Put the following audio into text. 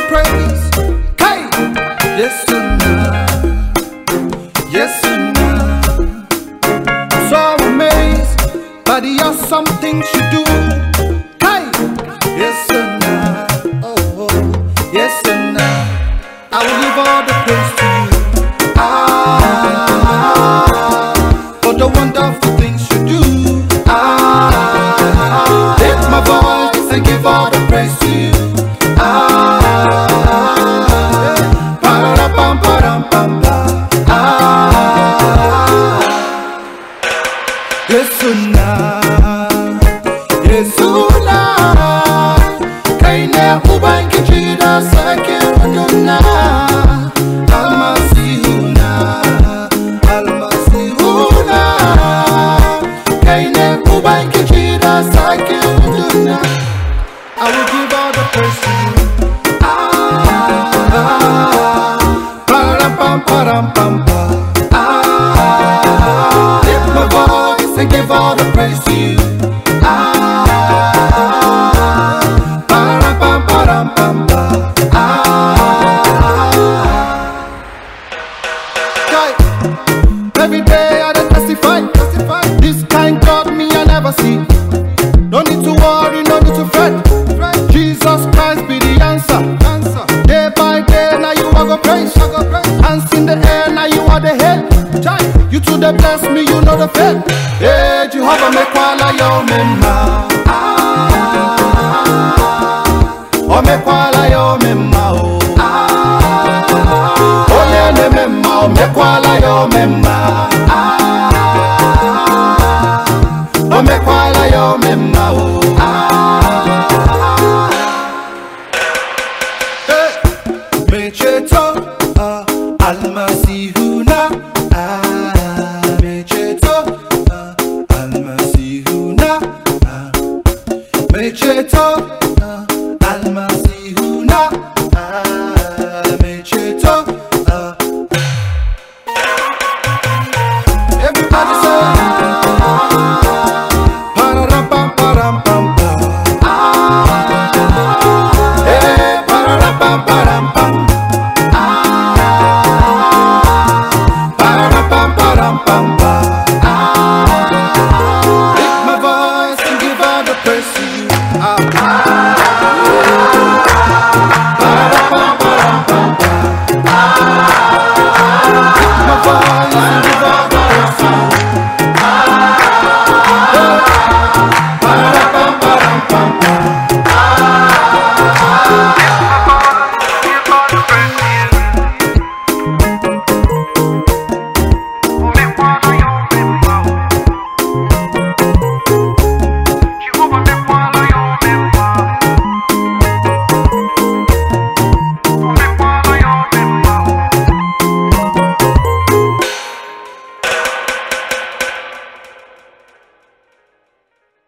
praise. Hey, yes and yes and so amazed by the awesome things you do. Hey, yes and oh, yes and I will give all the praise to you. For the wonderful things you do. Lift my voice and give all the praise to you. Yesuna, kaine ubangiji da sake wadona. Almasihuna, almasihuna, kaine ubangiji da sake wadona. I will give all the praise to you. Param pam param pam pam. Lift my voice and give all the praise to you. Every day I testify. This kind God me I never see. No need to worry, no need to fret. Jesus Christ be the answer. Day by day now you are go praise. Hands in the air now you are the head. You to the bless me, you know the faith. Hey Jehovah me kwala yo mema. O me kwala yo mema o. Ole ne mema o me kwala yo mema. O me kwala yo mema o. Mecheto almasihuna. Mecheto almasihuna. Mecheto